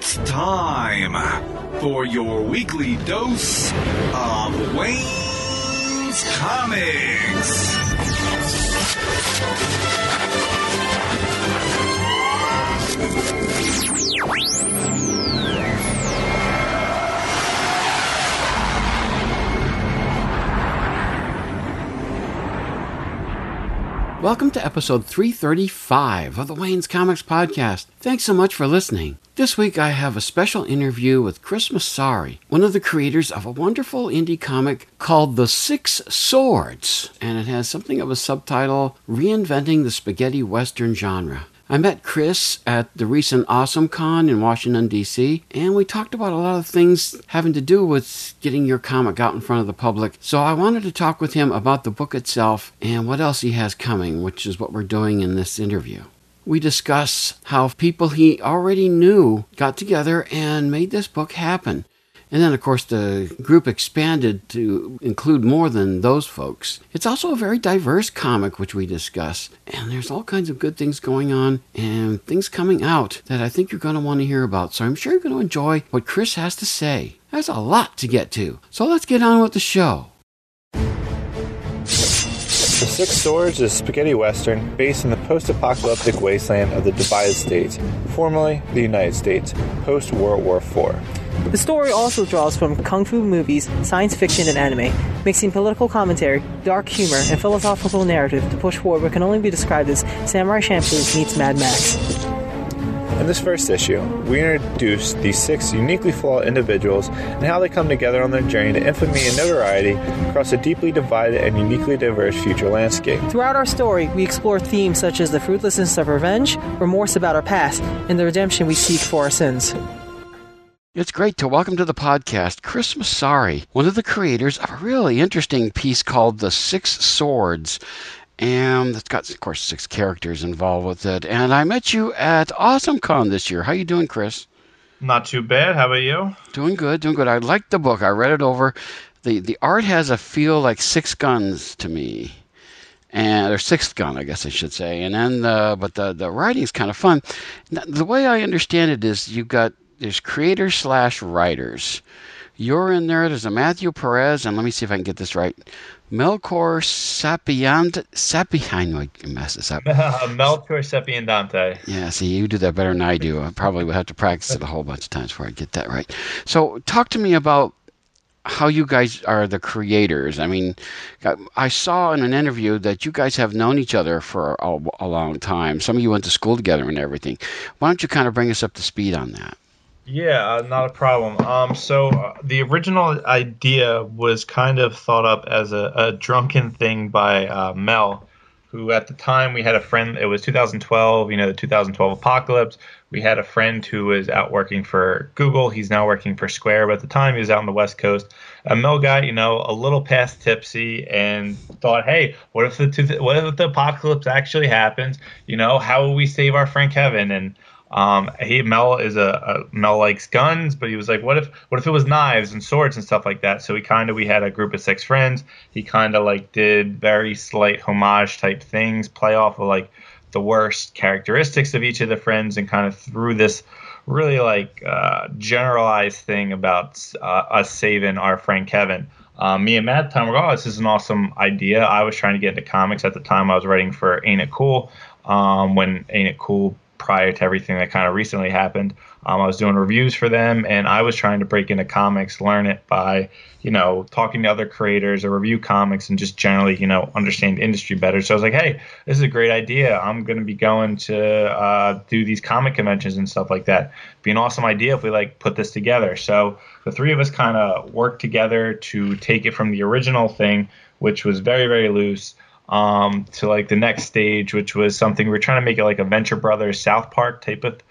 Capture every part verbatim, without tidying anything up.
It's time for your weekly dose of Wayne's Comics. Welcome to episode three thirty-five of the Wayne's Comics Podcast. Thanks so much for listening. This week I have a special interview with Chris Massari, one of the creators of a wonderful indie comic called The Six Swords, and it has something of a subtitle, Reinventing the Spaghetti Western Genre. I met Chris at the recent AwesomeCon in Washington, D C, and we talked about a lot of things having to do with getting your comic out in front of the public. So I wanted to talk with him about the book itself and what else he has coming, which is what we're doing in this interview. We discuss how people he already knew got together and made this book happen. And then, of course, the group expanded to include more than those folks. It's also a very diverse comic, which we discuss. And there's all kinds of good things going on and things coming out that I think you're going to want to hear about. So I'm sure you're going to enjoy what Chris has to say. There's a lot to get to. So let's get on with the show. The Six Swords is a spaghetti western based in the post-apocalyptic wasteland of the divided states, formerly the United States, post-World War Four. The story also draws from kung fu movies, science fiction, and anime, mixing political commentary, dark humor, and philosophical narrative to push forward what can only be described as Samurai Champloo meets Mad Max. In this first issue, we introduce these six uniquely flawed individuals and how they come together on their journey to infamy and notoriety across a deeply divided and uniquely diverse future landscape. Throughout our story, we explore themes such as the fruitlessness of revenge, remorse about our past, and the redemption we seek for our sins. It's great to welcome to the podcast Chris Massari, one of the creators of a really interesting piece called The Six Swords. And it's got, of course, six characters involved with it. And I met you at AwesomeCon this year. How you doing, Chris? Not too bad. How about you? Doing good, doing good. I liked the book. I read it over. The the art has a feel like Six Guns to me. And or Sixth Gun, I guess I should say. And then, uh, but the, the writing's kind of fun. Now, the way I understand it is you've got There's creators slash writers. You're in there. There's a Matthew Perez, and let me see if I can get this right. Melchor Sapiant, Sapi, I know I messed this up. Melchor Sapiendante. Yeah, see, you do that better than I do. I probably would have to practice it a whole bunch of times before I get that right. So talk to me about how you guys are the creators. I mean, I saw in an interview that you guys have known each other for a, a long time. Some of you went to school together and everything. Why don't you kind of bring us up to speed on that? Yeah, uh, not a problem. Um, so uh, the original idea was kind of thought up as a, a drunken thing by uh, Mel, who at the time we had a friend. It was two thousand twelve, you know, the two thousand twelve apocalypse. We had a friend who was out working for Google. He's now working for Square, but at the time he was out on the West Coast. A Mel guy, you know, a little past tipsy, and thought, hey, what if the two, what if the apocalypse actually happens? You know, how will we save our friend Kevin? And Um, he Mel is a, a Mel likes guns, but he was like, what if what if it was knives and swords and stuff like that? So we kind of we had a group of six friends. He kind of like did very slight homage type things, play off of like the worst characteristics of each of the friends, and kind of threw this really like uh, generalized thing about uh, us saving our friend Kevin. Um, me and Matt at the time were, oh, this is an awesome idea. I was trying to get into comics at the time. I was writing for Ain't It Cool um, when Ain't It Cool prior to everything that kind of recently happened. Um, I was doing reviews for them, and I was trying to break into comics, learn it by, you know, talking to other creators or review comics and just generally, you know, understand the industry better. So I was like, hey, this is a great idea. I'm going to be going to uh, do these comic conventions and stuff like that. It'd be an awesome idea if we like put this together. So the three of us kind of worked together to take it from the original thing, which was very, very loose, Um, to like the next stage, which was something we were trying to make it like a Venture Brothers South Park type of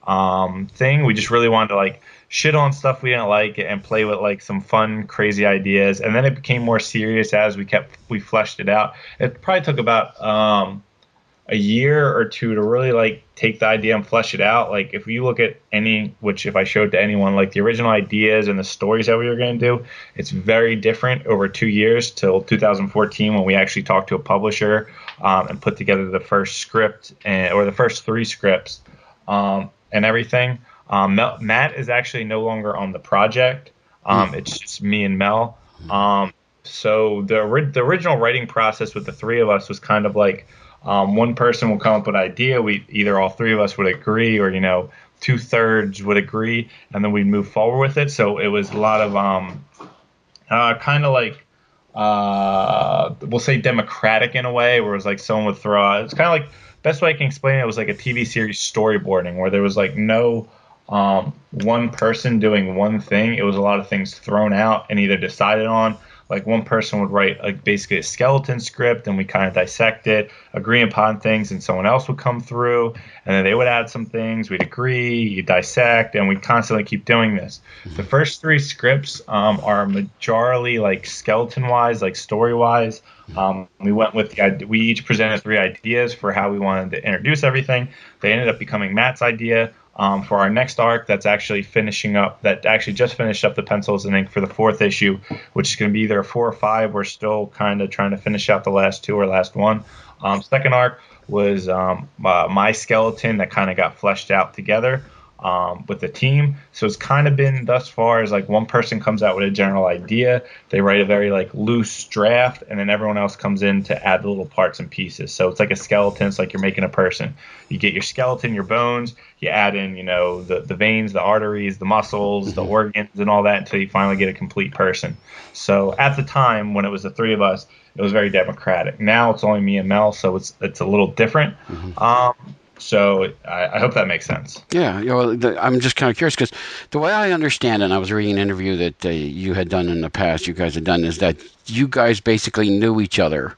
um, thing. We just really wanted to like shit on stuff we didn't like and play with like some fun, crazy ideas. And then it became more serious as we kept we fleshed it out. It probably took about um, a year or two to really like take the idea and flesh it out. Like if you look at any, which if I showed to anyone, like the original ideas and the stories that we were going to do, it's very different over two years till two thousand fourteen when we actually talked to a publisher um, and put together the first script and, or the first three scripts um, and everything. Um, Mel, Matt is actually no longer on the project. Um, mm. It's just me and Mel. Um, so the the original writing process with the three of us was kind of like um, one person will come up with an idea. We either all three of us would agree, or you know, two thirds would agree, and then we'd move forward with it. So it was a lot of um, uh, kind of like. Uh, we'll say democratic in a way, where it was like someone would throw out. It's kind of like, best way I can explain it was like a T V series storyboarding, where there was like no um, one person doing one thing. It was a lot of things thrown out and either decided on. Like one person would write like basically a skeleton script, and we kind of dissect it, agree upon things, and someone else would come through, and then they would add some things. We'd agree, you dissect, and we constantly keep doing this. The first three scripts um, are majorly like skeleton-wise, like story-wise. Um, we went with the idea, we each presented three ideas for how we wanted to introduce everything. They ended up becoming Matt's idea. Um, for our next arc, that's actually finishing up, that actually just finished up the pencils and ink for the fourth issue, which is going to be either a four or five. We're still kind of trying to finish out the last two or last one. Um, second arc was um, uh, my skeleton that kind of got fleshed out together um, with the team. So it's kind of been thus far as like one person comes out with a general idea, they write a very like loose draft, and then everyone else comes in to add the little parts and pieces. So it's like a skeleton. It's like you're making a person. You get your skeleton, your bones, you add in, you know, the, the veins, the arteries, the muscles, the organs, and all that until you finally get a complete person. So at the time when it was the three of us, it was very democratic. Now it's only me and Mel, so it's it's a little different. Mm-hmm. Um, so I, I hope that makes sense. Yeah, you know, the, I'm just kind of curious because the way I understand it, and I was reading an interview that uh, you had done in the past, you guys had done, is that you guys basically knew each other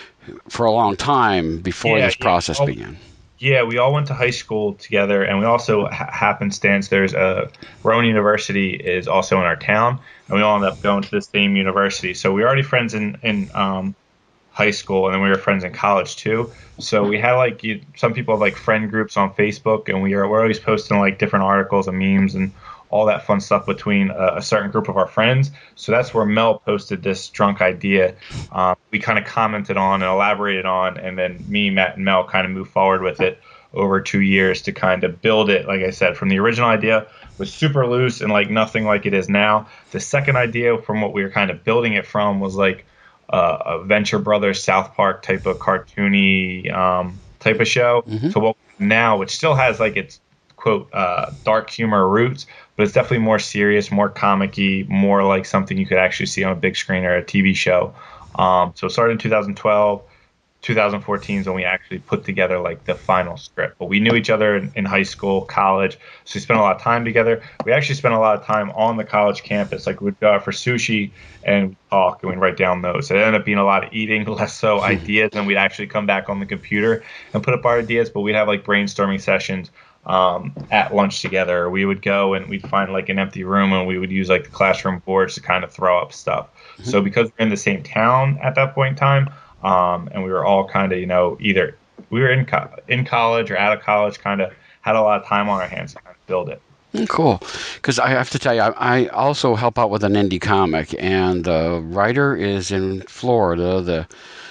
for a long time before yeah, this process yeah. began. Yeah, we all went to high school together, and we also ha- happenstance. There's a Rowan University is also in our town, and we all ended up going to the same university. So we were already friends in in um, high school, and then we were friends in college too. So we had like you, some people have like friend groups on Facebook, and we are we're always posting like different articles and memes and all that fun stuff between a, a certain group of our friends. So that's where Mel posted this drunk idea. Um, we kind of commented on and elaborated on, and then me, Matt, and Mel kind of moved forward with it over two years to kind of build it. Like I said, from the original idea was super loose and like nothing like it is now. The second idea from what we were kind of building it from was like uh, a Venture Brothers, South Park type of cartoony um, type of show. Mm-hmm. So what now, which still has like its quote uh, dark humor roots, but it's definitely more serious, more comic-y, more like something you could actually see on a big screen or a T V show. Um, so it started in two thousand twelve. two thousand fourteen is when we actually put together like the final script. But we knew each other in, in high school, college, so we spent a lot of time together. We actually spent a lot of time on the college campus. Like we'd go out for sushi and we'd talk and we'd write down notes. It ended up being a lot of eating, less so ideas, and we'd actually come back on the computer and put up our ideas. But we'd have like brainstorming sessions um, at lunch together. We would go and we'd find like an empty room, and we would use like the classroom boards to kind of throw up stuff. Mm-hmm. So because we're in the same town at that point in time, Um, and we were all kind of, you know, either we were in co- in college or out of college, kind of had a lot of time on our hands to kind of build it. Cool. Because I have to tell you, I, I also help out with an indie comic, and the writer is in Florida. The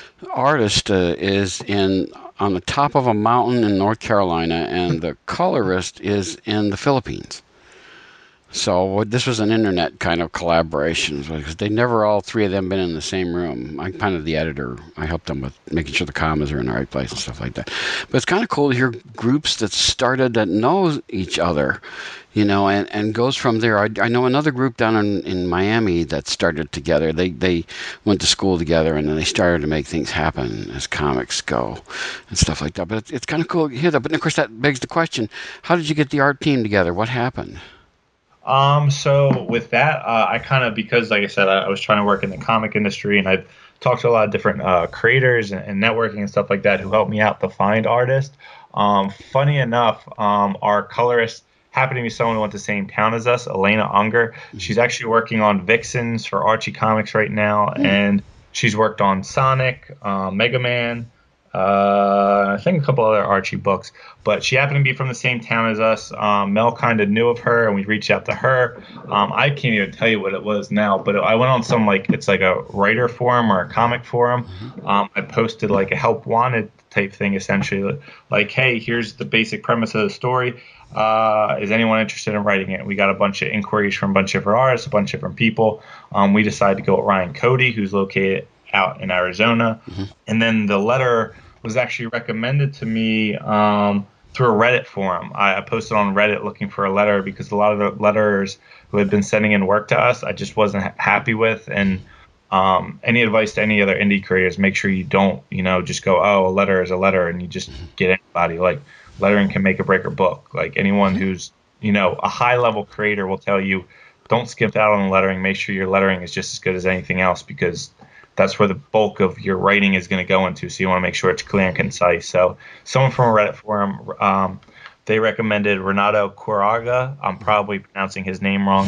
artist uh, is in on the top of a mountain in North Carolina, and the colorist is in the Philippines. So this was an internet kind of collaboration because they never all three of them been in the same room. I'm kind of the editor. I help them with making sure the commas are in the right place and stuff like that. But it's kind of cool to hear groups that started that know each other, you know, and, and goes from there. I, I know another group down in, in Miami that started together. They they went to school together, and then they started to make things happen as comics go and stuff like that. But it's, it's kind of cool to hear that. But of course, that begs the question, how did you get the art team together? What happened? Um, so with that, uh, I kind of, because like I said, I, I was trying to work in the comic industry, and I've talked to a lot of different uh, creators and, and networking and stuff like that who helped me out to find artists. Um, funny enough, um, our colorist happened to be someone who went to the same town as us, Elena Unger. She's actually working on Vixens for Archie Comics right now, mm. and she's worked on Sonic, uh, Mega Man, Uh, I think a couple other Archie books, but she happened to be from the same town as us. Um, Mel kind of knew of her, and we reached out to her. Um, I can't even tell you what it was now, but I went on some like it's like a writer forum or a comic forum. Um, I posted like a help wanted type thing, essentially, like, hey, here's the basic premise of the story. Uh, is anyone interested in writing it? We got a bunch of inquiries from a bunch of different artists, a bunch of different people. Um, we decided to go with Ryan Cody, who's located out in Arizona. Mm-hmm. And then the letter was actually recommended to me um, through a Reddit forum. I, I posted on Reddit looking for a letter because a lot of the letters who had been sending in work to us, I just wasn't ha- happy with. And um, any advice to any other indie creators, make sure you don't, you know, just go, oh, a letter is a letter, and you just mm-hmm. get anybody. Like, lettering can make or break a book. Like, anyone who's, you know, a high-level creator will tell you, don't skip out on the lettering. Make sure your lettering is just as good as anything else, because that's where the bulk of your writing is going to go into. So you want to make sure it's clear and concise. So someone from a Reddit forum, um, they recommended Renato Quiroga. I'm probably pronouncing his name wrong.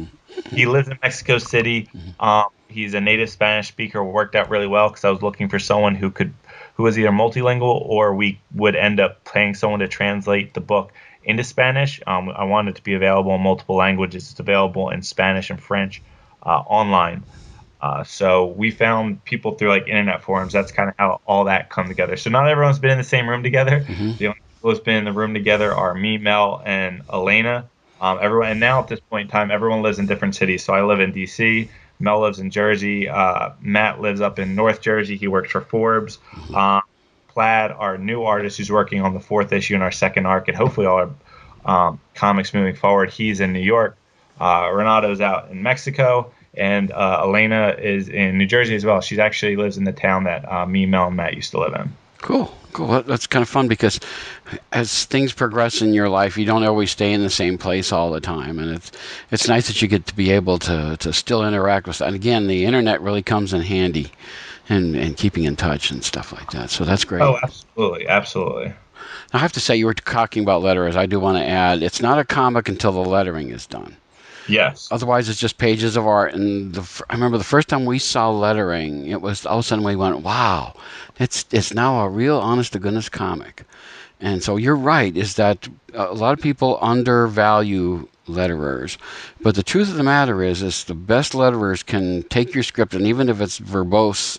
He lives in Mexico City. Um, he's a native Spanish speaker. Worked out really well because I was looking for someone who could, who was either multilingual, or we would end up paying someone to translate the book into Spanish. Um, I wanted it to be available in multiple languages. It's available in Spanish and French uh, online. Uh, so we found people through like internet forums. That's kind of how all that come together. So not everyone's been in the same room together. Mm-hmm. The only people who's been in the room together are me, Mel, and Elena. Um, everyone, and now at this point in time, everyone lives in different cities. So I live in D C. Mel lives in Jersey. Uh, Matt lives up in North Jersey. He works for Forbes. Mm-hmm. Um, Plaid, our new artist who's working on the fourth issue in our second arc, and hopefully all our um, comics moving forward, he's in New York. Uh, Renato's out in Mexico. And uh, Elena is in New Jersey as well. She actually lives in the town that uh, me, Mel, and Matt used to live in. Cool, cool. That's kind of fun because as things progress in your life, you don't always stay in the same place all the time. And it's it's nice that you get to be able to, to still interact with. And again, the internet really comes in handy and, and keeping in touch and stuff like that. So that's great. Oh, absolutely, absolutely. I have to say, you were talking about letters. I do want to add, it's not a comic until the lettering is done. Yes. Otherwise, it's just pages of art. And the, I remember the first time we saw lettering, it was all of a sudden we went, wow, it's it's now a real honest-to-goodness comic. And so you're right, is that a lot of people undervalue letterers. But the truth of the matter is, is the best letterers can take your script, and even if it's verbose,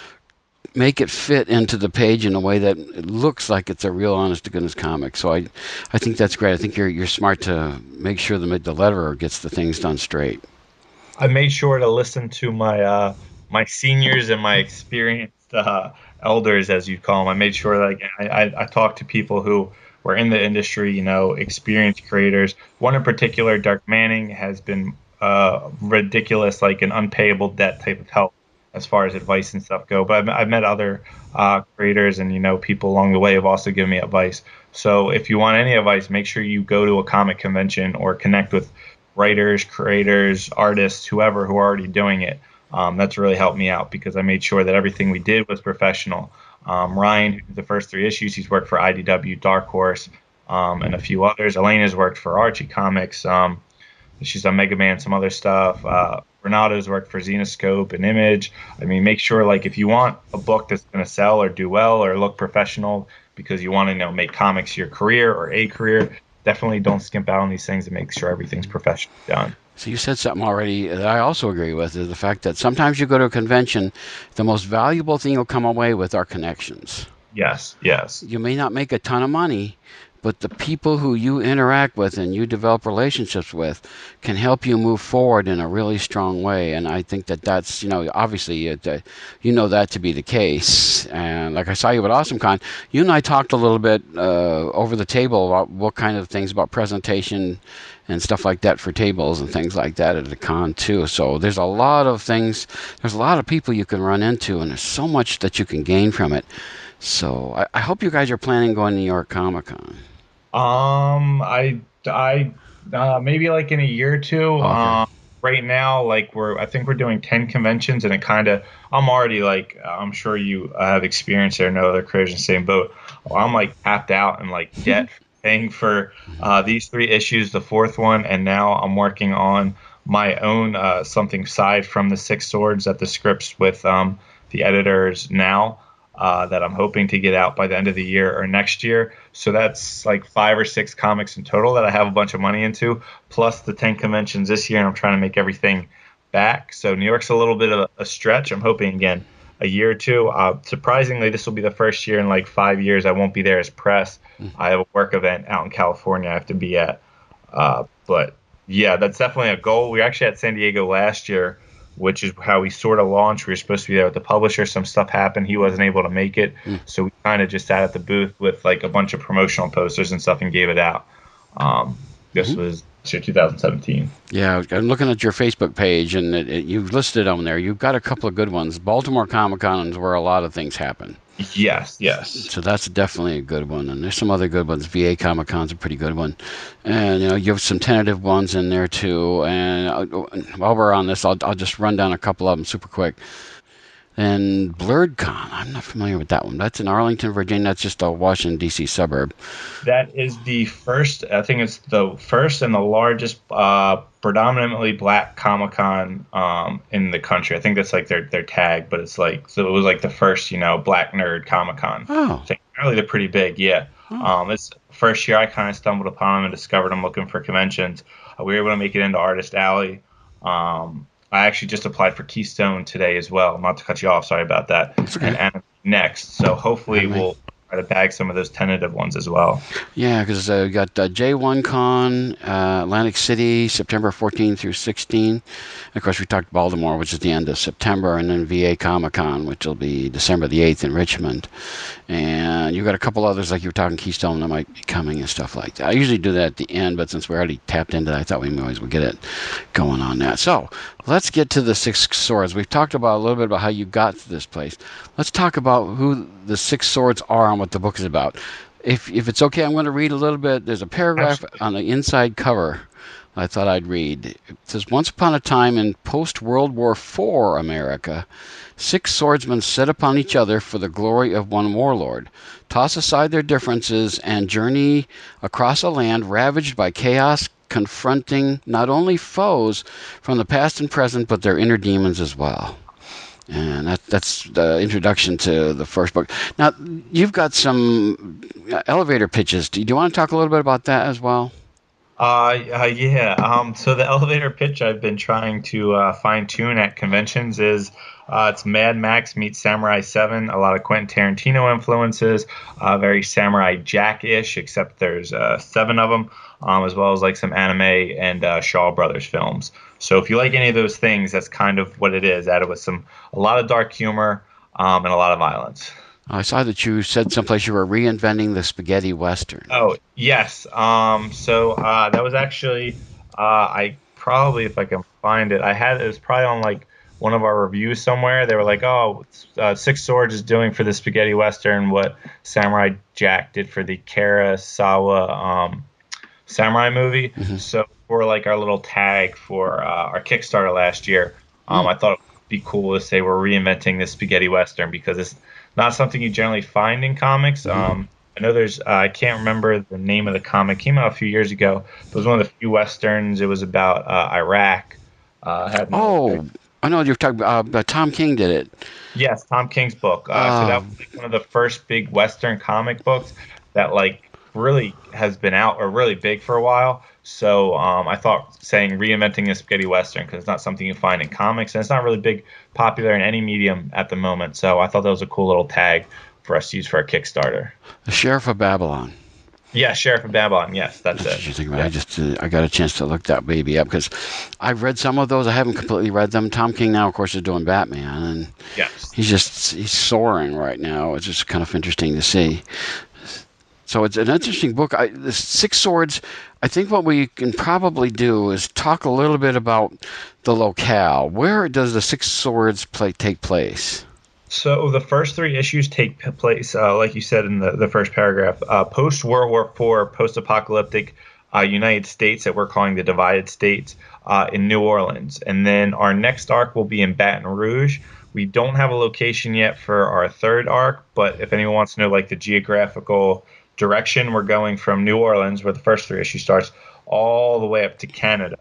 make it fit into the page in a way that it looks like it's a real honest-to-goodness comic. So I I think that's great. I think you're you're smart to make sure the, the letterer gets the things done straight. I made sure to listen to my uh, my seniors and my experienced uh, elders, as you call them. I made sure that I, I, I talked to people who were in the industry, you know, experienced creators. One in particular, Dark Manning, has been uh, ridiculous, like an unpayable debt type of help as far as advice and stuff go. But I've, I've met other uh, creators and, you know, people along the way have also given me advice. So if you want any advice, make sure you go to a comic convention or connect with writers, creators, artists, whoever who are already doing it. Um, that's really helped me out because I made sure that everything we did was professional. Um, Ryan, the first three issues, he's worked for I D W, Dark Horse, um, and a few others. Elena's worked for Archie Comics. Um, she's done Mega Man, some other stuff. Uh, Renato's worked for Zenoscope and Image. I mean, make sure, like, if you want a book that's going to sell or do well or look professional because you want to, you know, make comics your career or a career, definitely don't skimp out on these things and make sure everything's professionally done. So you said something already that I also agree with, is the fact that sometimes you go to a convention, the most valuable thing you'll come away with are connections. Yes, yes. You may not make a ton of money, but the people who you interact with and you develop relationships with can help you move forward in a really strong way. And I think that that's, you know, obviously it, uh, you know that to be the case. And like I saw you at AwesomeCon, you and I talked a little bit uh, over the table about what kind of things about presentation and stuff like that for tables and things like that at the con too. So there's a lot of things, there's a lot of people you can run into, and there's so much that you can gain from it. So I, I hope you guys are planning on going to New York Comic Con. Um, I, I, uh, maybe like in a year or two. Okay. Um, right now, like we're, I think we're doing ten conventions, and it kind of, I'm already like, I'm sure you have experience there, know other creators in the same boat. Well, I'm like tapped out and like debt paying for uh, these three issues, the fourth one, and now I'm working on my own uh, something side from the Six Swords at the scripts with um the editors now. Uh, that I'm hoping to get out by the end of the year or next year. So that's like five or six comics in total that I have a bunch of money into, plus the ten conventions this year, and I'm trying to make everything back. So New York's a little bit of a stretch. I'm hoping, again, a year or two. Uh, surprisingly, this will be the first year in like five years I won't be there as press. Mm-hmm. I have a work event out in California I have to be at. Uh, but yeah, that's definitely a goal. We were actually at San Diego last year, which is how we sort of launched. We were supposed to be there with the publisher. Some stuff happened. He wasn't able to make it. Mm. So we kind of just sat at the booth with like a bunch of promotional posters and stuff and gave it out. Um, this mm-hmm. was two thousand seventeen. Yeah, I'm looking at your Facebook page, and it, it, you've listed on there. You've got a couple of good ones. Baltimore Comic-Con is where a lot of things happen. Yes, yes. So that's definitely a good one. And there's some other good ones. V A Comic-Con's a pretty good one. And, you know, you have some tentative ones in there, too. And while we're on this, I'll, I'll just run down a couple of them super quick. And BlurredCon, I'm not familiar with that one. That's in Arlington, Virginia. That's just a Washington, D C suburb. That is the first, I think it's the first and the largest uh, predominantly black Comic-Con um, in the country. I think that's like their, their tag, but it's like, so it was like the first, you know, black nerd Comic-Con. Oh. I think really they're pretty big, yeah. Oh. Um, it's first year I kind of stumbled upon them and discovered them looking for conventions. Uh, we were able to make it into Artist Alley. Um, I actually just applied for Keystone today as well. Not to cut you off, sorry about that. Okay. And, and next, so hopefully right. we'll try to bag some of those tentative ones as well. Yeah, because uh, we got uh, J one Con, uh, Atlantic City, September fourteenth through sixteenth. And of course, we talked Baltimore, which is the end of September, and then V A Comic-Con, which will be December the eighth in Richmond. And you've got a couple others, like you were talking Keystone, that might be coming and stuff like that. I usually do that at the end, but since we already tapped into that, I thought we always would get it going on that. So let's get to the Six Swords. We've talked about a little bit about how you got to this place. Let's talk about who the Six Swords are and what the book is about. If if it's okay, I'm going to read a little bit. There's a paragraph Absolutely. On the inside cover I thought I'd read. It says, once upon a time in post-World War Four America, six swordsmen set upon each other for the glory of one warlord, toss aside their differences, and journey across a land ravaged by chaos, confronting not only foes from the past and present, but their inner demons as well. And that, that's the introduction to the first book. Now, you've got some elevator pitches. Do you, do you want to talk a little bit about that as well? Uh, uh yeah. Um, so the elevator pitch I've been trying to uh, fine tune at conventions is uh, it's Mad Max meets Samurai seven. A lot of Quentin Tarantino influences, uh, very Samurai Jack-ish, except there's uh, seven of them, um, as well as like some anime and uh, Shaw Brothers films. So if you like any of those things, that's kind of what it is. Added with some a lot of dark humor um, and a lot of violence. I saw that you said someplace you were reinventing the spaghetti western. Oh, yes. Um, so uh, that was actually, uh, I probably, if I can find it, I had it was probably on like one of our reviews somewhere. They were like, oh, uh, Six Swords is doing for the spaghetti western what Samurai Jack did for the Kurosawa um, samurai movie. Mm-hmm. So for like our little tag for uh, our Kickstarter last year, um, mm-hmm. I thought it would be cool to say we're reinventing the spaghetti western because it's not something you generally find in comics. Mm-hmm. Um, I know there's, uh, I can't remember the name of the comic. It came out a few years ago. It was one of the few westerns. It was about uh, Iraq. Uh, had oh, I know you're talking about. Uh, Tom King did it. Yes, Tom King's book. Uh, uh, so that was like one of the first big western comic books that like really has been out or really big for a while. So um, I thought saying reinventing a spaghetti western because it's not something you find in comics and it's not really big popular in any medium at the moment. So I thought that was a cool little tag for us to use for our Kickstarter. The Sheriff of Babylon. Yeah, Sheriff of Babylon. Yes, that's, that's it. What you think about. Yeah. I just uh, I got a chance to look that baby up because I've read some of those. I haven't completely read them. Tom King now, of course, is doing Batman, and yes. he's just he's soaring right now. It's just kind of interesting to see. So it's an interesting book. I, the Six Swords, I think what we can probably do is talk a little bit about the locale. Where does the Six Swords play, take place? So the first three issues take place, uh, like you said in the, the first paragraph, uh, post-World War Four, post-apocalyptic uh, United States that we're calling the Divided States uh, in New Orleans. And then our next arc will be in Baton Rouge. We don't have a location yet for our third arc, but if anyone wants to know like the geographical direction, we're going from New Orleans, where the first three issues starts, all the way up to Canada.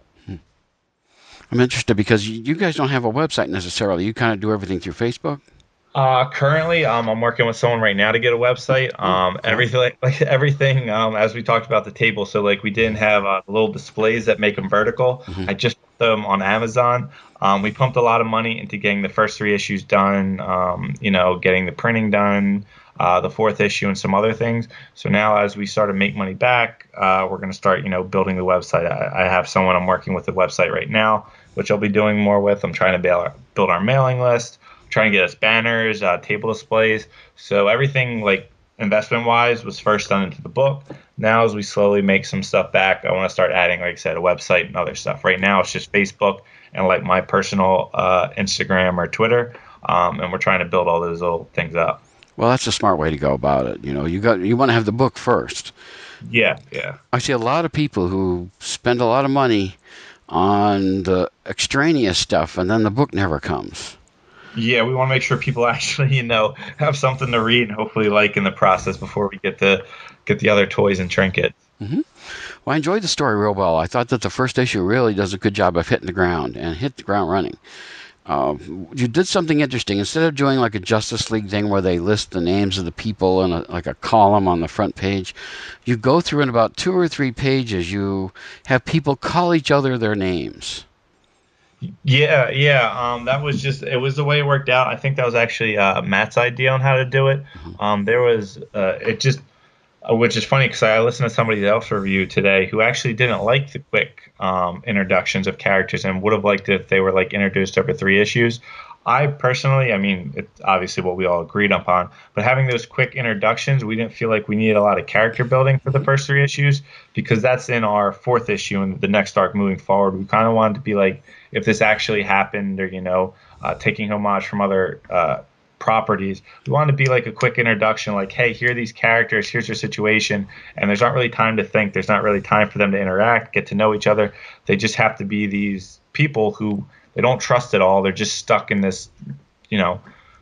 I'm interested because you guys don't have a website necessarily. You kind of do everything through Facebook. Uh, currently, um, I'm working with someone right now to get a website. Um, okay. everything, like, like everything, um, as we talked about the table. So, like, we didn't have uh, little displays that make them vertical. Mm-hmm. I just put them on Amazon. Um, we pumped a lot of money into getting the first three issues done, um, you know, getting the printing done, uh, the fourth issue, and some other things. So now as we start to make money back, uh, we're going to start, you know, building the website. I, I have someone I'm working with the website right now, which I'll be doing more with. I'm trying to build our, build our mailing list, trying to get us banners, uh, table displays. So everything like investment-wise was first done into the book. Now as we slowly make some stuff back, I want to start adding, like I said, a website and other stuff. Right now it's just Facebook and like my personal uh, Instagram or Twitter, um, and we're trying to build all those little things up. Well, that's a smart way to go about it. You know, you got you want to have the book first. Yeah, yeah. I see a lot of people who spend a lot of money on the extraneous stuff, and then the book never comes. Yeah, we want to make sure people actually, you know, have something to read and hopefully like in the process before we get to get the other toys and trinkets. Mm-hmm. Well, I enjoyed the story real well. I thought that the first issue really does a good job of hitting the ground and hit the ground running. Uh, you did something interesting. Instead of doing like a Justice League thing where they list the names of the people in a, like a column on the front page, you go through in about two or three pages, you have people call each other their names. Yeah, yeah. Um, that was just, it was the way it worked out. I think that was actually uh, Matt's idea on how to do it. Um, there was, uh, it just, uh, which is funny because I listened to somebody else review today who actually didn't like the quick um, introductions of characters and would have liked it if they were like introduced over three issues. I personally, I mean, it's obviously what we all agreed upon, but having those quick introductions, we didn't feel like we needed a lot of character building for the first three issues because that's in our fourth issue and the next arc moving forward. We kind of wanted to be like, if this actually happened or, you know, uh, taking homage from other uh, properties, we wanted to be like a quick introduction, like, hey, here are these characters, here's your situation, and there's not really time to think. There's not really time for them to interact, get to know each other. They just have to be these people who they don't trust at all. They're just stuck in this, you know,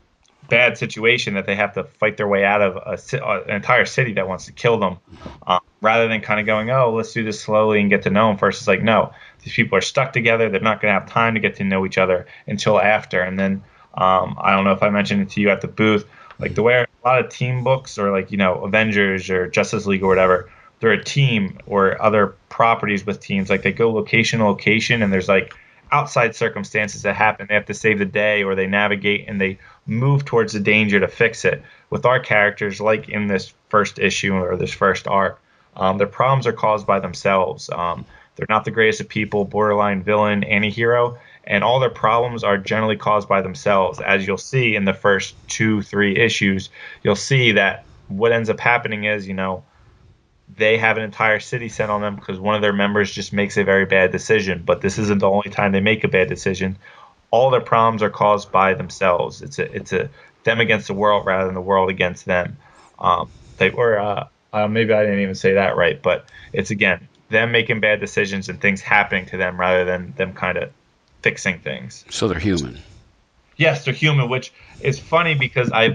bad situation that they have to fight their way out of a, an entire city that wants to kill them. Um, rather than kind of going, oh, let's do this slowly and get to know them first. It's like, no, these people are stuck together. They're not going to have time to get to know each other until after. And then um, I don't know if I mentioned it to you at the booth, like the way a lot of team books or like, you know, Avengers or Justice League or whatever, they're a team or other properties with teams. Like they go location to location and there's like outside circumstances that happen. They have to save the day or they navigate and they move towards the danger to fix it. With our characters, like in this first issue or this first arc, um, their problems are caused by themselves. Um, they're not the greatest of people, borderline villain, anti-hero, and all their problems are generally caused by themselves. As you'll see in the first two, three issues, you'll see that what ends up happening is, you know, they have an entire city sent on them because one of their members just makes a very bad decision. But this isn't the only time they make a bad decision. All their problems are caused by themselves. It's a it's a them against the world rather than the world against them. Um, they were uh, uh, maybe I didn't even say that right, but it's again them making bad decisions and things happening to them rather than them kind of fixing things. So they're human. Yes, they're human, which is funny because I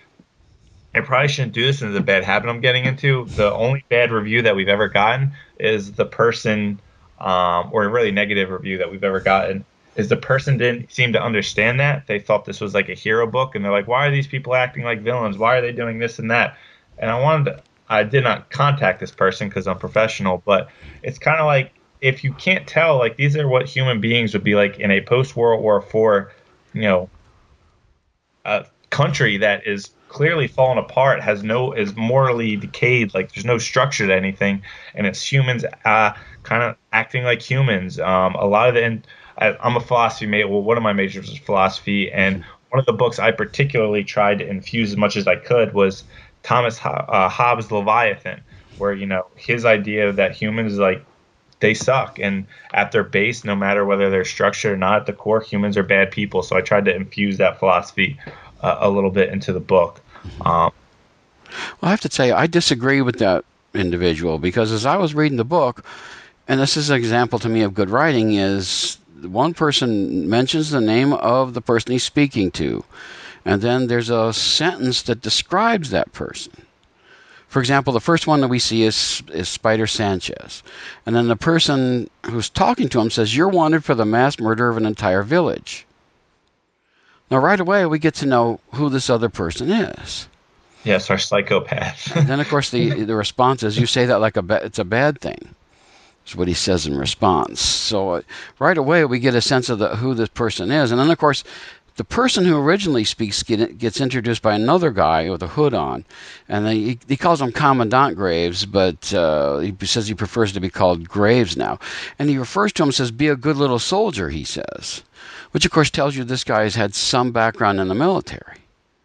I probably shouldn't do this, and it's a bad habit I'm getting into. The only bad review that we've ever gotten is the person, um, or a really negative review that we've ever gotten, is the person didn't seem to understand that. They thought this was like a hero book, and they're like, why are these people acting like villains? Why are they doing this and that? And I wanted to, I did not contact this person because I'm professional, but it's kind of like, if you can't tell, like these are what human beings would be like in a post-World War Four, you know, uh, country that is clearly fallen apart, has no is morally decayed, like there's no structure to anything, and it's humans uh, kind of acting like humans. Um, a lot of the, and I, I'm a philosophy major. Well, one of my majors was philosophy, and one of the books I particularly tried to infuse as much as I could was Thomas uh, Hobbes' Leviathan, where you know his idea that humans like they suck, and at their base, no matter whether they're structured or not, at the core, humans are bad people. So I tried to infuse that philosophy uh, a little bit into the book. Um, well, I have to tell you, I disagree with that individual because as I was reading the book, and this is an example to me of good writing, is one person mentions the name of the person he's speaking to, and then there's a sentence that describes that person. For example, the first one that we see is, is Spider Sanchez. And then the person who's talking to him says, you're wanted for the mass murder of an entire village. Now, right away, we get to know who this other person is. Yes, our psychopath. And then, of course, the, the response is, you say that like a ba- it's a bad thing. is what he says in response. So uh, right away we get a sense of the, who this person is. And then, of course, the person who originally speaks get, gets introduced by another guy with a hood on. And they, he, he calls him Commandant Graves, but uh, he says he prefers to be called Graves now. And he refers to him and says, be a good little soldier, he says. Which, of course, tells you this guy has had some background in the military.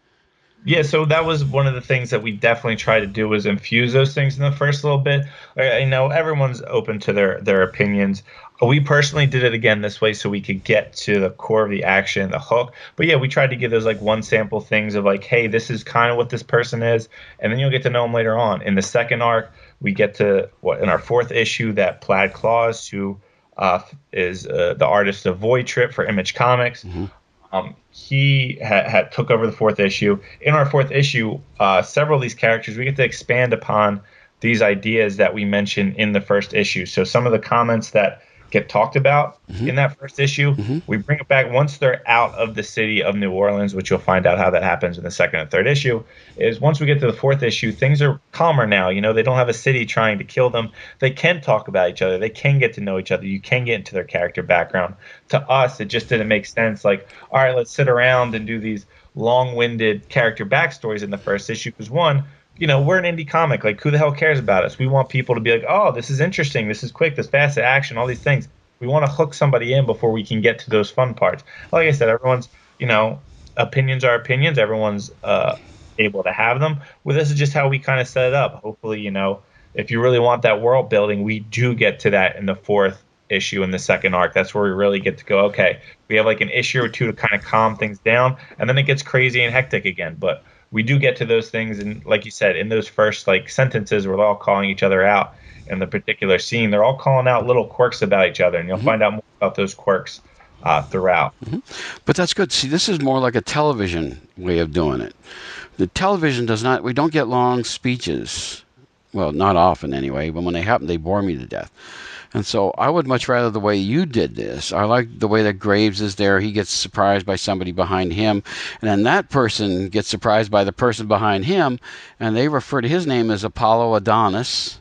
Yeah, so that was one of the things that we definitely tried to do, was infuse those things in the first little bit. I know everyone's open to their, their opinions. We personally did it again this way so we could get to the core of the action, the hook. But yeah, we tried to give those like one sample things of like, hey, this is kind of what this person is, and then you'll get to know them later on. In the second arc, we get to what in our fourth issue that Plaid Claus, who uh, is uh, the artist of Void Trip for Image Comics. Mm-hmm. Um, he had, had took over the fourth issue. In our fourth issue, uh, several of these characters, we get to expand upon these ideas that we mentioned in the first issue. So some of the comments that get talked about mm-hmm. in that first issue, mm-hmm. we bring it back once they're out of the city of New Orleans, which you'll find out how that happens in the second and third issue. Is once we get to the fourth issue, things are calmer now. You know, they don't have a city trying to kill them. They can talk about each other. They can get to know each other. You can get into their character background. To us, it just didn't make sense. Like, all right, let's sit around and do these long-winded character backstories in the first issue. Because one, you know, we're an indie comic. Like, who the hell cares about us? We want people to be like, oh, this is interesting. This is quick. This fast action, all these things. We want to hook somebody in before we can get to those fun parts. Like I said, everyone's, you know, opinions are opinions. Everyone's uh, able to have them. Well, this is just how we kind of set it up. Hopefully, you know, if you really want that world building, we do get to that in the fourth issue in the second arc. That's where we really get to go, okay, we have like an issue or two to kind of calm things down, and then it gets crazy and hectic again. But we do get to those things, and like you said, in those first like sentences where they're all calling each other out in the particular scene, they're all calling out little quirks about each other, and you'll mm-hmm. find out more about those quirks uh, throughout. Mm-hmm. But that's good. See, this is more like a television way of doing it. The television does not, we don't get long speeches. Well, not often anyway, but when they happen, they bore me to death. And so I would much rather the way you did this. I like the way that Graves is there. He gets surprised by somebody behind him, and then that person gets surprised by the person behind him, and they refer to his name as Apollo Adonis.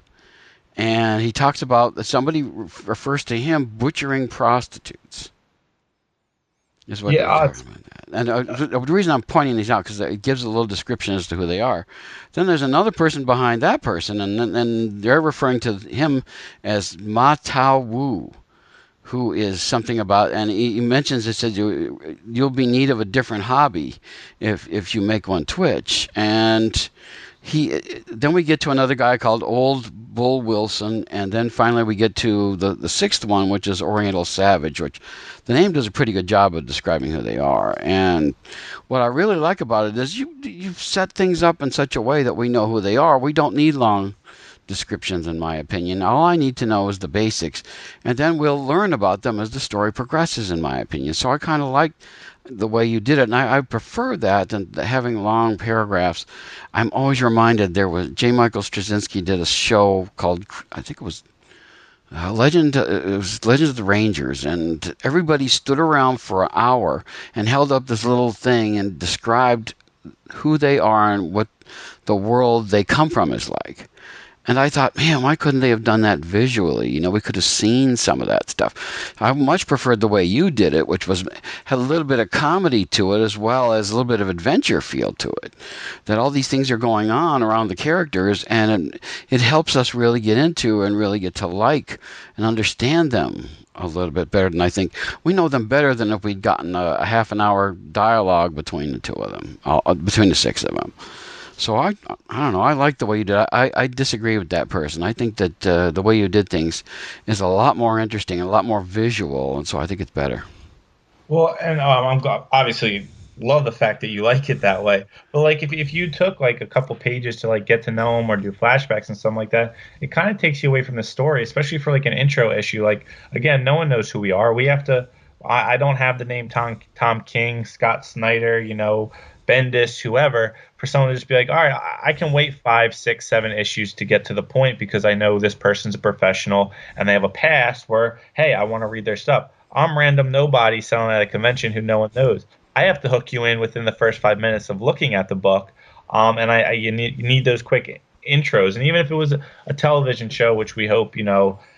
And he talks about that somebody refers to him butchering prostitutes. Is what yeah, and uh, the reason I'm pointing these out because it gives a little description as to who they are. Then there's another person behind that person, and and they're referring to him as Ma Tao Wu, who is something about, and he, he mentions it says you you'll be in need of a different hobby if if you make one twitch. And he then we get to another guy called Old Bull Wilson, and then finally we get to the the sixth one, which is Oriental Savage, which the name does a pretty good job of describing who they are. And what I really like about it is you you've set things up in such a way that we know who they are. We don't need long descriptions, in my opinion. All I need to know is the basics, and then we'll learn about them as the story progresses, in my opinion. So I kind of like the way you did it, and I, I prefer that than having long paragraphs. I'm always reminded there was J. Michael Straczynski did a show called, I think it was uh, Legend. Uh, it was Legends of the Rangers, and everybody stood around for an hour and held up this little thing and described who they are and what the world they come from is like. And I thought, man, why couldn't they have done that visually? You know, we could have seen some of that stuff. I much preferred the way you did it, which was had a little bit of comedy to it as well as a little bit of adventure feel to it. That all these things are going on around the characters, and it, it helps us really get into and really get to like and understand them a little bit better than I think. We know them better than if we'd gotten a, a half an hour dialogue between the two of them, uh, between the six of them. So I, I don't know. I like the way you did it. I, I disagree with that person. I think that uh, the way you did things is a lot more interesting, a lot more visual, and so I think it's better. Well, and um, I'm obviously love the fact that you like it that way. But like, if if you took like a couple pages to like get to know them or do flashbacks and something like that, it kind of takes you away from the story, especially for like an intro issue. Like again, no one knows who we are. We have to. I, I don't have the name Tom Tom King, Scott Snyder, you know, Bendis, whoever, for someone to just be like, all right, I can wait five, six, seven issues to get to the point because I know this person's a professional and they have a past where, hey, I want to read their stuff. I'm random nobody selling at a convention who no one knows. I have to hook you in within the first five minutes of looking at the book, um, and I, I you, need, you need those quick intros. And even if it was a, a television show, which we hope, you know,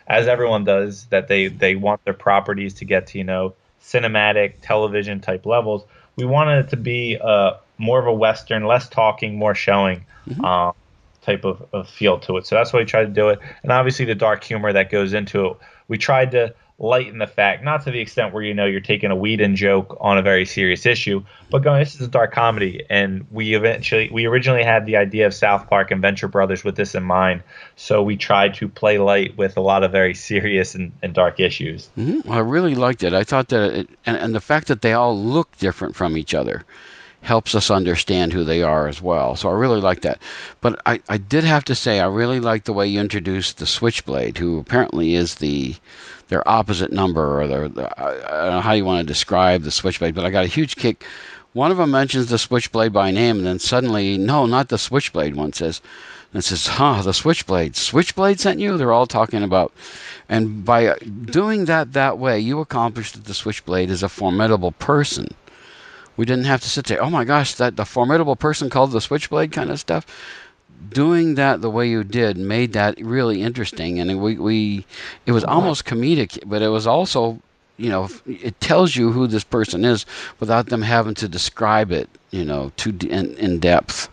as everyone does, that they they want their properties to get to, you know, cinematic television type levels. We wanted it to be uh, more of a Western, less talking, more showing Mm-hmm. um, type of, of feel to it. So that's why we tried to do it. And obviously the dark humor that goes into it, we tried to lighten the fact, not to the extent where, you know, you're taking a weed-in joke on a very serious issue, but going, this is a dark comedy. And we eventually, we originally had the idea of South Park and Venture Brothers with this in mind. So we tried to play light with a lot of very serious and, and dark issues. Mm-hmm. Well, I really liked it. I thought that, it, and, and the fact that they all look different from each other helps us understand who they are as well. So I really like that. But I, I did have to say, I really like the way you introduced the Switchblade, who apparently is the their opposite number, or the, the I, I don't know how you want to describe the Switchblade, but I got a huge kick. One of them mentions the Switchblade by name, and then suddenly, no, not the Switchblade, one says, and it says, huh, the Switchblade. Switchblade sent you? They're all talking about, and by doing that that way, you accomplished that the Switchblade is a formidable person. We didn't have to sit there, oh my gosh, that the formidable person called the Switchblade kind of stuff. Doing that the way you did made that really interesting, and we, we it was almost comedic, but it was also, you know, it tells you who this person is without them having to describe it, you know, too in, in depth.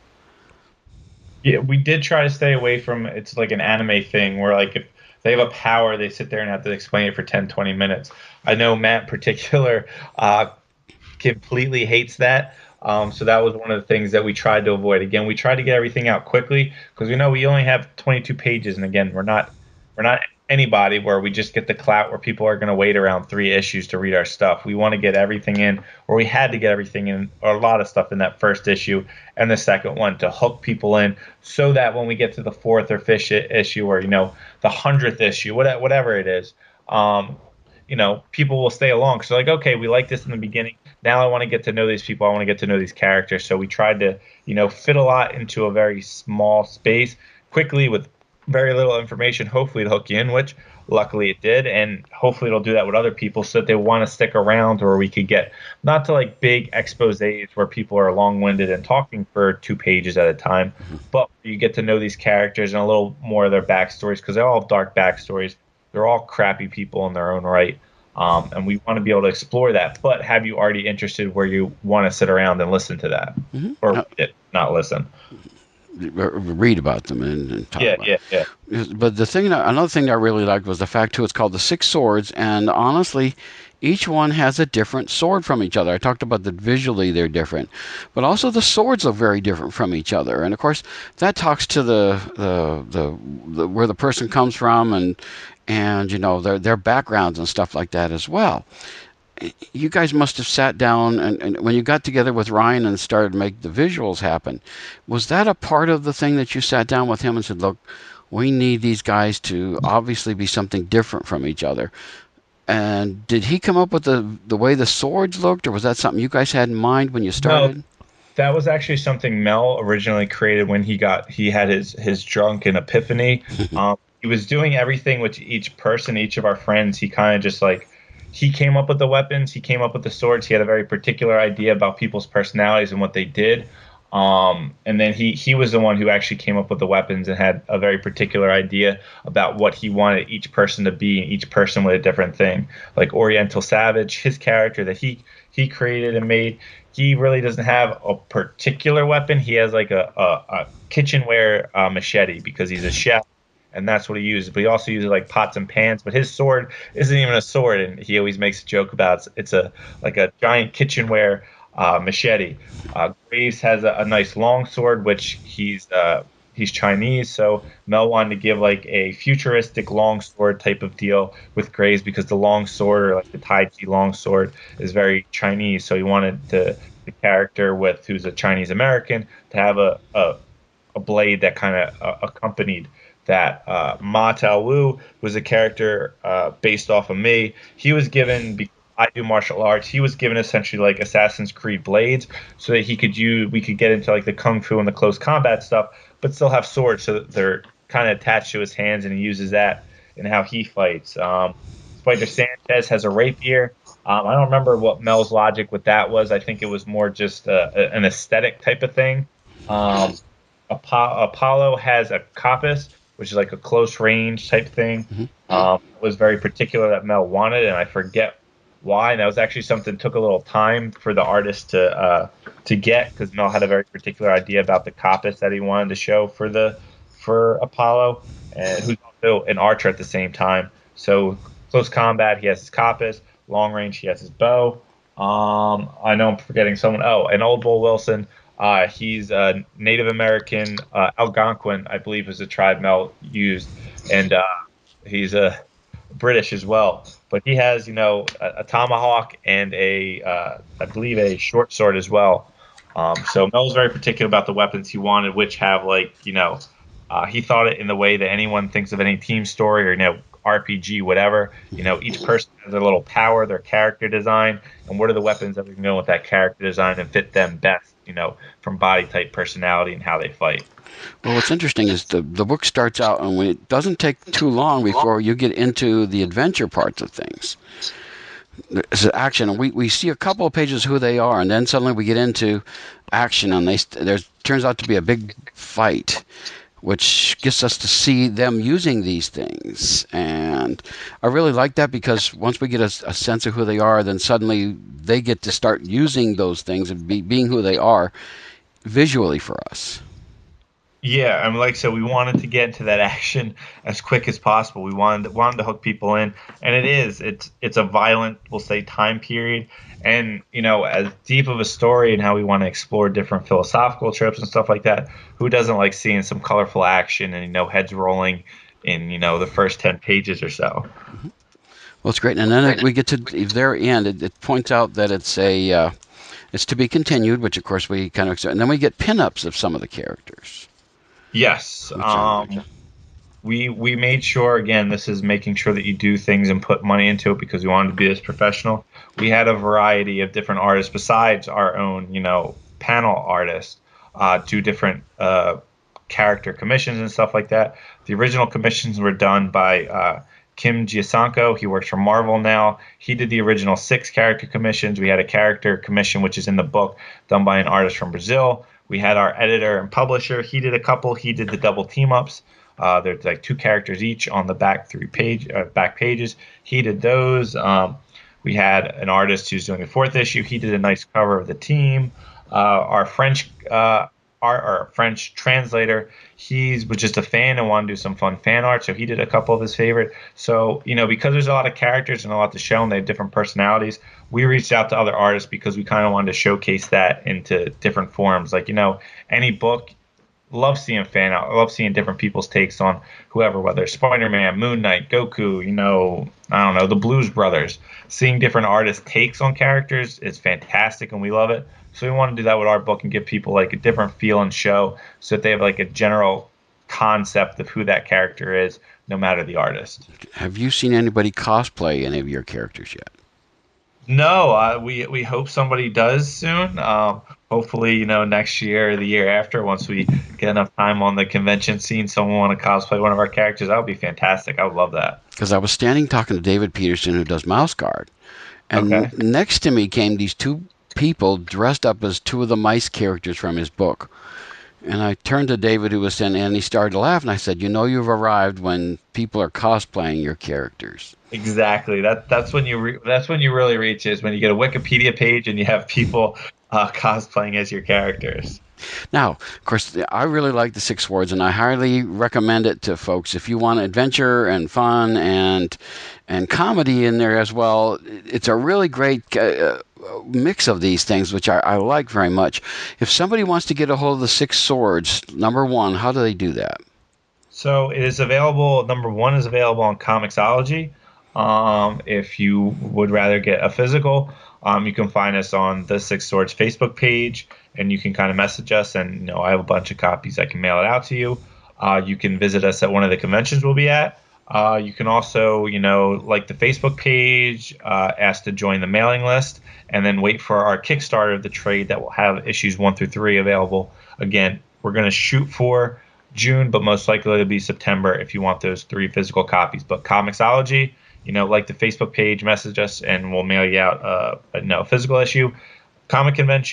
Yeah, we did try to stay away from, it's like an anime thing where, like, if they have a power, they sit there and have to explain it for ten, twenty minutes. I know Matt in particular uh, completely hates that. Um, so that was one of the things that we tried to avoid. Again, we tried to get everything out quickly because we know we only have twenty-two pages, and again, we're not we're not anybody where we just get the clout where people are going to wait around three issues to read our stuff. We want to get everything in, or we had to get everything in, or a lot of stuff in that first issue and the second one to hook people in, so that when we get to the fourth or fifth issue, or, you know, the hundredth issue, whatever it is, um, you know, people will stay along. So like, okay, we like this in the beginning. Now I want to get to know these people. I want to get to know these characters. So we tried to, you know, fit a lot into a very small space quickly with very little information, hopefully to hook you in, which luckily it did. And hopefully it'll do that with other people so that they want to stick around, or we could get not to like big exposés where people are long-winded and talking for two pages at a time, but you get to know these characters and a little more of their backstories, because they all have dark backstories. They're all crappy people in their own right. Um, and we want to be able to explore that, but have you already interested where you want to sit around and listen to that, Mm-hmm. or Uh, it, not listen. Read about them and, and talk Yeah, about yeah, them. yeah. But the thing, that, another thing that I really liked was the fact too, it's called the Six Swords, and honestly, each one has a different sword from each other. I talked about that visually they're different, but also the swords look very different from each other. And of course, that talks to the the the, the where the person comes from, and and you know their their backgrounds and stuff like that as well. You guys must have sat down, and, and when you got together with Ryan and started to make the visuals happen, was that a part of the thing that you sat down with him and said, look, we need these guys to obviously be something different from each other? And did he come up with the the way the swords looked, or was that something you guys had in mind when you started? No, that was actually something Mel originally created when he got he had his his drunken epiphany. um, he was doing everything with each person, each of our friends. He kind of just like, he came up with the weapons, he came up with the swords. He had a very particular idea about people's personalities and what they did. Um, and then he, he was the one who actually came up with the weapons and had a very particular idea about what he wanted each person to be, and each person with a different thing. Like Oriental Savage, his character that he, he created and made, he really doesn't have a particular weapon. He has like a, a, a kitchenware uh, machete because he's a chef. And that's what he uses. But he also uses like pots and pans. But his sword isn't even a sword, and he always makes a joke about it. It's a like a giant kitchenware uh, machete. Uh, Graves has a, a nice long sword, which he's uh, he's Chinese. So Mel wanted to give like a futuristic long sword type of deal with Graves, because the long sword, or like the Tai Chi long sword, is very Chinese. So he wanted to, the character with who's a Chinese American to have a a, a blade that kind of uh, accompanied that. uh, Ma Tao Wu was a character uh, based off of me. He was given, because I do martial arts, he was given essentially like Assassin's Creed blades, so that he could use, we could get into like the kung fu and the close combat stuff, but still have swords, so that they're kind of attached to his hands, and he uses that in how he fights. Um, Spider Sanchez has a rapier. Um, I don't remember what Mel's logic with that was. I think it was more just uh, a, an aesthetic type of thing. Um, Apollo has a coppice, which is like a close range type thing. Mm-hmm. Um, was very particular that Mel wanted, and I forget why. And that was actually something that took a little time for the artist to uh, to get, because Mel had a very particular idea about the coppice that he wanted to show for the for Apollo, and who's also an archer at the same time. So close combat, he has his coppice. Long range, he has his bow. Um, I know I'm forgetting someone. Oh, and Old Bull Wilson. Uh, he's a Native American, uh, Algonquin, I believe, is the tribe Mel used, and uh, he's a uh, British as well. But he has, you know, a, a tomahawk and a, uh, I believe, a short sword as well. Um, so Mel was very particular about the weapons he wanted, which have, like, you know, uh, he thought it in the way that anyone thinks of any team story or, you know, R P G, whatever. You know, each person has their little power, their character design, and what are the weapons that we can go with that character design and fit them best, you know, from body type, personality, and how they fight. Well, what's interesting is the the book starts out, and it doesn't take too long before you get into the adventure parts of things. It's action, and we, we see a couple of pages who they are, and then suddenly we get into action, and they there turns out to be a big fight, which gets us to see them using these things. And I really like that, because once we get a, a sense of who they are, then suddenly they get to start using those things and be, being who they are visually for us. Yeah, I mean, like I said, we wanted to get into that action as quick as possible. We wanted to, wanted to hook people in, and it is. It's it's a violent, we'll say, time period. And, you know, as deep of a story and how we want to explore different philosophical tropes and stuff like that, who doesn't like seeing some colorful action and, you know, heads rolling in, you know, the first ten pages or so? Mm-hmm. Well, it's great. And then we get to their end. It, it points out that it's a uh, it's to be continued, which, of course, we kind of – and then we get pinups of some of the characters. Yes. Um, we we made sure, again, this is making sure that you do things and put money into it because we wanted to be as professional. We had a variety of different artists besides our own, you know, panel artists, uh, do different uh, character commissions and stuff like that. The original commissions were done by uh, Kim Giasanko. He works for Marvel now. He did the original six character commissions. We had a character commission, which is in the book, done by an artist from Brazil. We had our editor and publisher. He did a couple. He did the double team ups. Uh, there's like two characters each on the back three page uh, back pages. He did those. Um, we had an artist who's doing the fourth issue. He did a nice cover of the team. Uh, our French uh, our, our French translator, he was just a fan and wanted to do some fun fan art, so he did a couple of his favorite. So, you know, because there's a lot of characters and a lot to show and they have different personalities, we reached out to other artists because we kind of wanted to showcase that into different forms. Like, you know, any book, love seeing fan art, love seeing different people's takes on whoever, whether it's Spider-Man, Moon Knight, Goku, you know, I don't know, the Blues Brothers. Seeing different artists' takes on characters is fantastic, and we love it. So we want to do that with our book and give people like a different feel and show so that they have like a general concept of who that character is, no matter the artist. Have you seen anybody cosplay any of your characters yet? No, uh, we we hope somebody does soon. Um, hopefully, you know, next year or the year after, once we get enough time on the convention scene, someone want to cosplay one of our characters. That would be fantastic. I would love that. Because I was standing talking to David Peterson, who does Mouse Guard, and okay. next to me came these two people dressed up as two of the mice characters from his book. And I turned to David, who was standing, and he started to laugh, and I said, you know you've arrived when people are cosplaying your characters. Exactly. That that's when you re- that's when you really reach, is when you get a Wikipedia page and you have people uh, cosplaying as your characters. Now, of course, I really like the Six Swords, and I highly recommend it to folks. If you want adventure and fun and and comedy in there as well, it's a really great uh, mix of these things, which I, I like very much. If somebody wants to get a hold of the Six Swords, number one, how do they do that? So it is available. Number one is available on Comixology. Um, if you would rather get a physical, um, you can find us on the Six Swords Facebook page, and you can kind of message us, and you know, I have a bunch of copies. I can mail it out to you. Uh, you can visit us at one of the conventions we'll be at. Uh, you can also, you know, like the Facebook page, uh, ask to join the mailing list, and then wait for our Kickstarter of the trade that will have issues one through three available. Again, we're going to shoot for June, but most likely it'll be September if you want those three physical copies. But Comixology, you know, like the Facebook page, message us, and we'll mail you out uh, a no, physical issue, comic convention,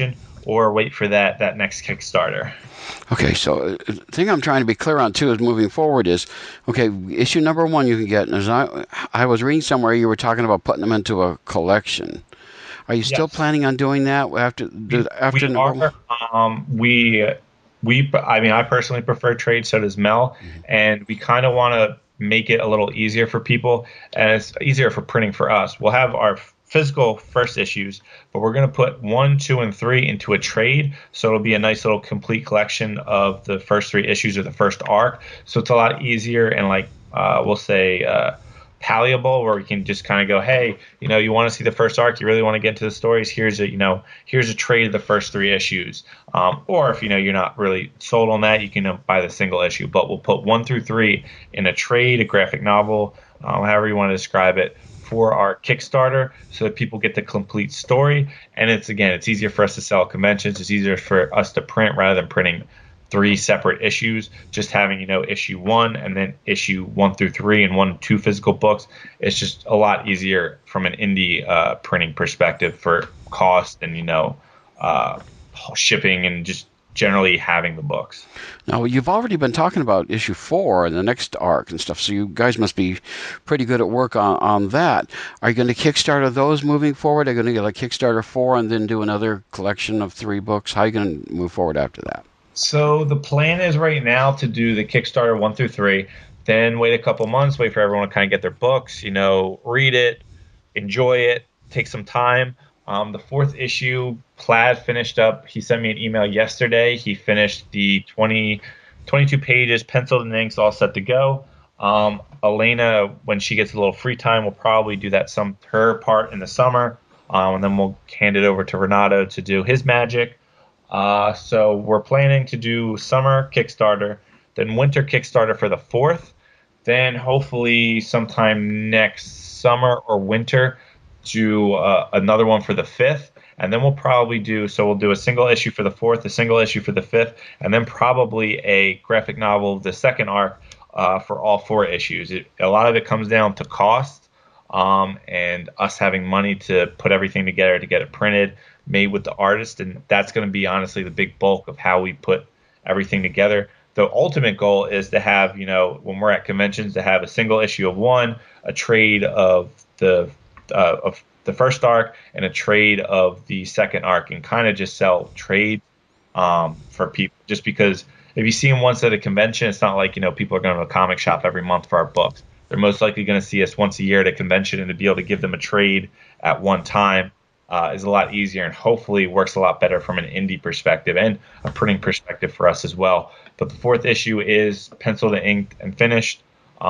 or wait for that that next Kickstarter. Okay, so the thing I'm trying to be clear on too is moving forward is, okay, issue number one you can get, and as I, I was reading somewhere you were talking about putting them into a collection. Are you still Yes. planning on doing that after the, after we number are, one? um, we we I mean I personally prefer trade, so does Mel, mm-hmm. and we kind of want to make it a little easier for people, and it's easier for printing for us. We'll have our physical first issues, but we're going to put one, two, and three into a trade, so it'll be a nice little complete collection of the first three issues of the first arc. So it's a lot easier and like uh, we'll say uh, palatable, where we can just kind of go, hey, you know, you want to see the first arc, you really want to get into the stories. Here's a you know here's a trade of the first three issues, um, or if you know you're not really sold on that, you can uh, buy the single issue. But we'll put one through three in a trade, a graphic novel, um, however you want to describe it, for our Kickstarter, so that people get the complete story. And it's again, it's easier for us to sell at conventions. It's easier for us to print rather than printing three separate issues. Just having you know issue one and then issue one through three and one two physical books. It's just a lot easier from an indie uh, printing perspective for cost and you know uh, shipping and just generally having the books. Now, you've already been talking about issue four and the next arc and stuff, so you guys must be pretty good at work on, on that. Are you going to Kickstarter those moving forward? Are you going to get like Kickstarter four and then do another collection of three books? How are you going to move forward after that? So the plan is right now to do the Kickstarter one through three, then wait a couple months, wait for everyone to kind of get their books, you know, read it, enjoy it, take some time. Um, the fourth issue, Plaid finished up. He sent me an email yesterday. He finished the twenty, twenty-two pages, penciled and inks, all set to go. Um, Elena, when she gets a little free time, will probably do that some her part in the summer, um, and then we'll hand it over to Renato to do his magic. Uh, so we're planning to do summer Kickstarter, then winter Kickstarter for the fourth, then hopefully sometime next summer or winter do uh, another one for the fifth, and then we'll probably do so we'll do a single issue for the fourth, a single issue for the fifth, and then probably a graphic novel of the second arc uh, for all four issues. It, a lot of it comes down to cost um, and us having money to put everything together to get it printed, made with the artist, and that's going to be honestly the big bulk of how we put everything together. The ultimate goal is to have, you know, when we're at conventions, to have a single issue of one, a trade of the Uh, of the first arc and a trade of the second arc, and kind of just sell trade um, for people. Just because if you see them once at a convention, it's not like, you know, people are going to a comic shop every month for our books. They're most likely going to see us once a year at a convention, and to be able to give them a trade at one time uh, is a lot easier, and hopefully works a lot better from an indie perspective and a printing perspective for us as well. But the fourth issue is penciled and inked and finished.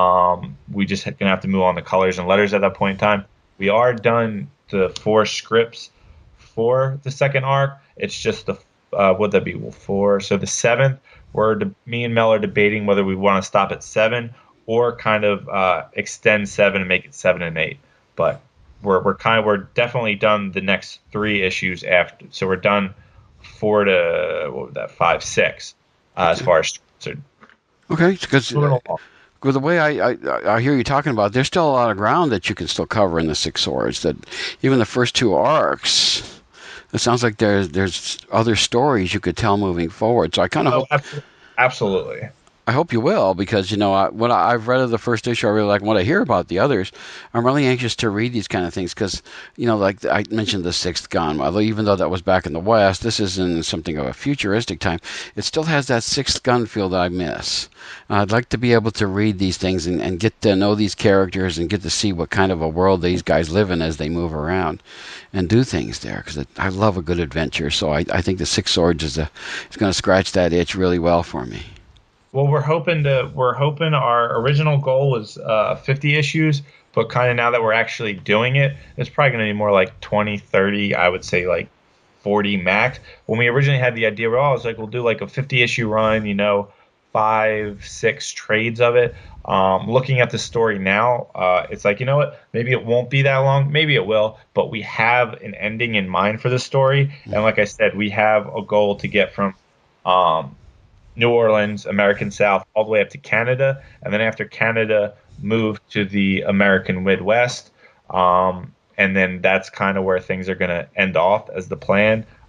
Um, we just going to have to move on the colors and letters at that point in time. We are done the four scripts for the second arc. It's just the, uh, what would that be? Well, four. So the seventh, we're de- me and Mel are debating whether we want to stop at seven or kind of uh, extend seven and make it seven and eight. But we're we're kind of we're definitely done the next three issues after. So we're done four to what was that? Five, six, uh, as far as so. Okay, because. Well, the way I, I I hear you talking about, there's still a lot of ground that you can still cover in the Six Swords. That even the first two arcs, it sounds like there's there's other stories you could tell moving forward. So I kind of oh, hope, absolutely. absolutely. I hope you will, because you know I, what I, I've read of the first issue, I really like. And what I hear about the others, I'm really anxious to read these kind of things because you know, like I mentioned, the Sixth Gun. Although even though that was back in the West, this is in something of a futuristic time. It still has that Sixth Gun feel that I miss. Uh, I'd like to be able to read these things and, and get to know these characters and get to see what kind of a world these guys live in as they move around and do things there. Because I love a good adventure, so I, I think the Six Swords is a is going to scratch that itch really well for me. Well, we're hoping to. We're hoping our original goal was uh, fifty issues, but kind of now that we're actually doing it, it's probably going to be more like twenty, thirty. I would say like forty max. When we originally had the idea, well, I was like, we'll do like a fifty issue run, you know, five, six trades of it. Um, looking at the story now, uh, it's like, you know what? Maybe it won't be that long. Maybe it will, but we have an ending in mind for the story. And like I said, we have a goal to get from. Um, New Orleans, American South, all the way up to Canada, and then after Canada, move to the American Midwest, um, and then that's kind of where things are going to end off as the plan.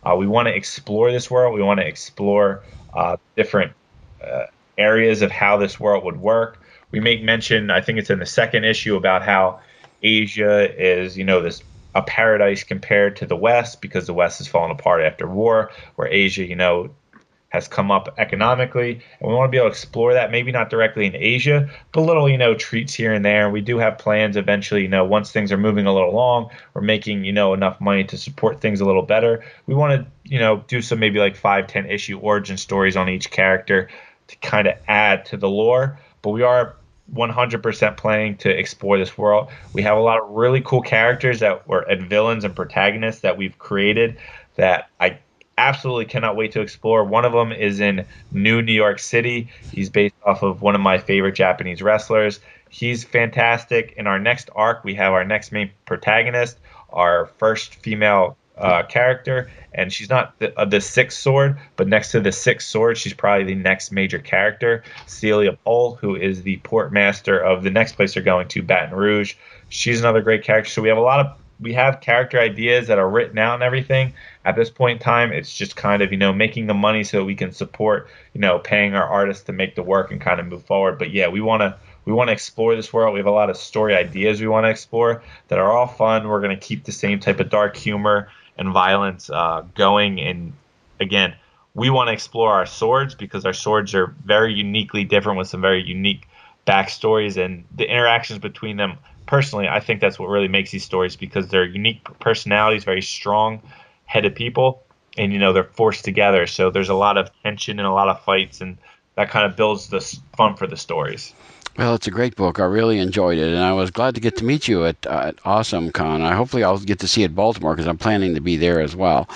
Uh, we want to explore this world. We want to explore uh, different uh, areas of how this world would work. We make mention, I think it's in the second issue, about how Asia is, you know, this a paradise compared to the West, because the West has fallen apart after war, where Asia, you know, has come up economically. And we want to be able to explore that, maybe not directly in Asia, but little, you know, treats here and there. We do have plans eventually, you know, once things are moving a little along, we're making, you know, enough money to support things a little better. We want to, you know, do some maybe like five, ten issue origin stories on each character to kind of add to the lore. But we are one hundred percent planning to explore this world. We have a lot of really cool characters that were and villains and protagonists that we've created that I absolutely cannot wait to explore. One of them is in New New York City. He's based off of one of my favorite Japanese wrestlers. He's fantastic. In our next arc, we have our next main protagonist, our first female uh, character, and she's not the, uh, the sixth sword, but next to the sixth sword, she's probably the next major character, Celia Pole, who is the port master of the next place they're going to, Baton Rouge. She's another great character. So we have a lot of we have character ideas that are written out and everything. At this point in time, it's just kind of, you know, making the money so we can support, you know, paying our artists to make the work and kind of move forward. But yeah, we want to we want to explore this world. We have a lot of story ideas we want to explore that are all fun. We're going to keep the same type of dark humor and violence uh, going. And again, we want to explore our swords because our swords are very uniquely different with some very unique backstories, and the interactions between them. Personally, I think that's what really makes these stories, because they're unique personalities, very strong-headed people, and, you know, they're forced together. So there's a lot of tension and a lot of fights, and that kind of builds the fun for the stories. Well, it's a great book. I really enjoyed it, and I was glad to get to meet you at, uh, at Awesome Con. I hopefully I'll get to see you at Baltimore, because I'm planning to be there as well.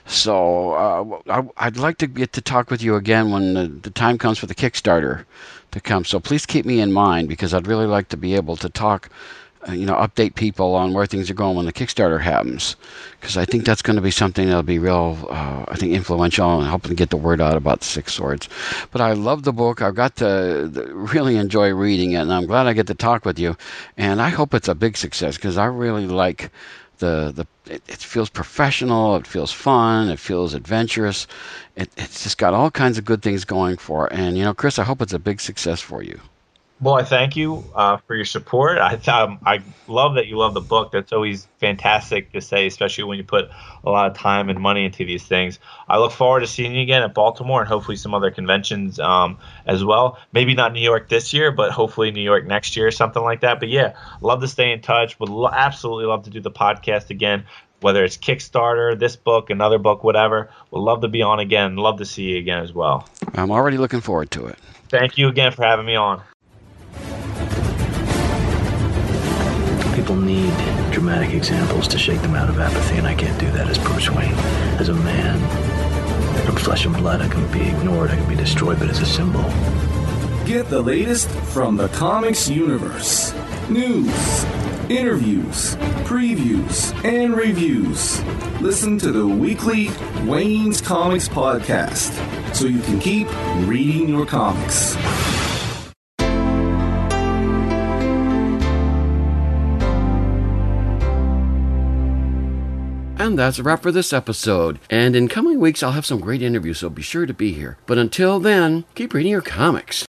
So uh, I, I'd like to get to talk with you again when the, the time comes for the Kickstarter to come. So please keep me in mind, because I'd really like to be able to talk, uh, you know, update people on where things are going when the Kickstarter happens, because I think that's going to be something that'll be real, uh, I think, influential in helping to get the word out about the Six Swords. But I love the book. I've got to, to really enjoy reading it, and I'm glad I get to talk with you. And I hope it's a big success, because I really like the the. It, it feels professional. It feels fun. It feels adventurous. It, it's just got all kinds of good things going for it. And, you know, Chris, I hope it's a big success for you. Well, I thank you uh, for your support. I um, I love that you love the book. That's always fantastic to say, especially when you put a lot of time and money into these things. I look forward to seeing you again at Baltimore and hopefully some other conventions um, as well. Maybe not New York this year, but hopefully New York next year or something like that. But yeah, love to stay in touch. Would lo- absolutely love to do the podcast again, whether it's Kickstarter, this book, another book, whatever. Would love to be on again. Love to see you again as well. I'm already looking forward to it. Thank you again for having me on. People need dramatic examples to shake them out of apathy, and I can't do that as Bruce Wayne. As a man, from flesh and blood, I can be ignored, I can be destroyed, but as a symbol. Get the latest from the comics universe. News, interviews, previews, and reviews. Listen to the weekly Wayne's Comics podcast so you can keep reading your comics. And that's a wrap for this episode. And in coming weeks, I'll have some great interviews, so be sure to be here. But until then, keep reading your comics.